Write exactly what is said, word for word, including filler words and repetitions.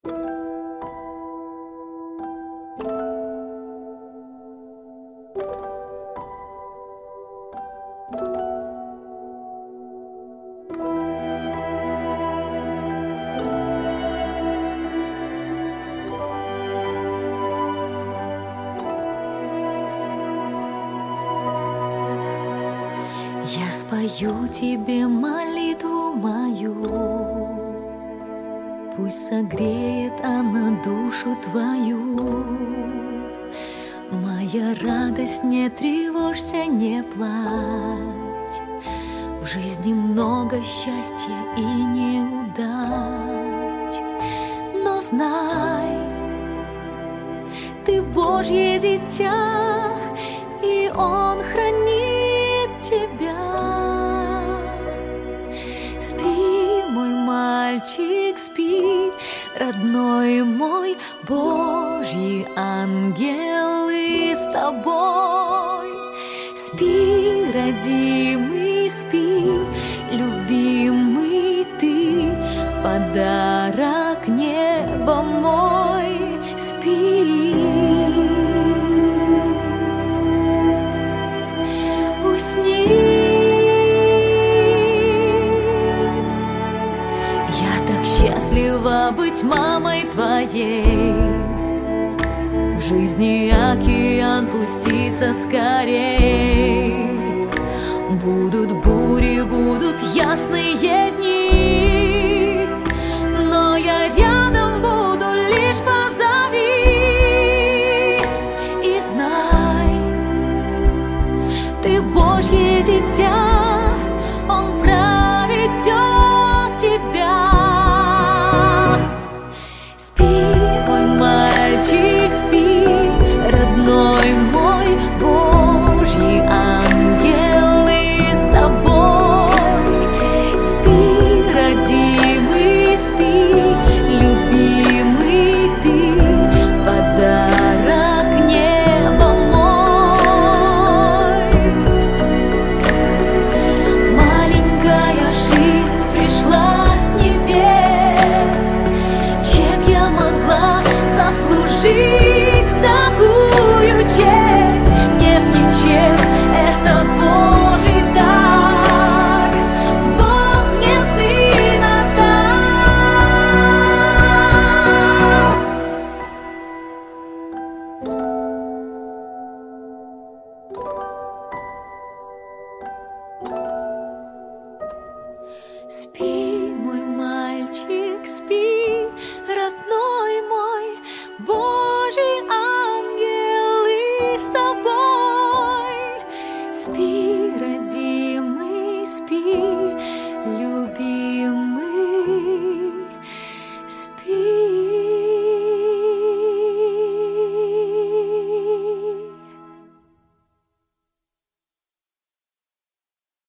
Я спою тебе молитву мою, пусть согреет она душу твою. Моя радость, не тревожься, не плачь, в жизни много счастья и неудач. Но знай, ты Божье дитя, и Он хранит тебя. Спи, мой мальчик, спи, родной мой, Божьи ангелы с тобой. Спи, родимый, спи, любимый ты, подарок неба мой. Спи, усни. Я так счастлива быть мамой твоей. В жизни океан пустится скорей. Будут бури, будут ясные